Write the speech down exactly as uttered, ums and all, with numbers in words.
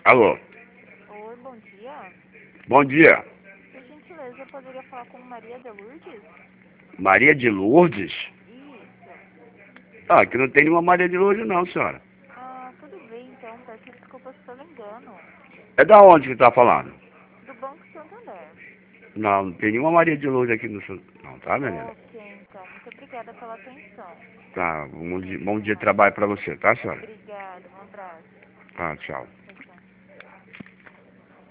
Alô? Oi, bom dia. Bom dia. Por gentileza, eu poderia falar com Maria de Lourdes? Maria de Lourdes? Isso. Ah, aqui não tem nenhuma Maria de Lourdes não, senhora. Ah, tudo bem, então. Peço desculpas pelo engano. É da onde que tá falando? Do Banco Santander. Não, não tem nenhuma Maria de Lourdes aqui no sul. Não, tá, menina? Ok, então. Muito obrigada pela atenção. Tá, bom dia, bom dia de trabalho pra você, tá, senhora? Obrigada, um abraço. Tá, tchau.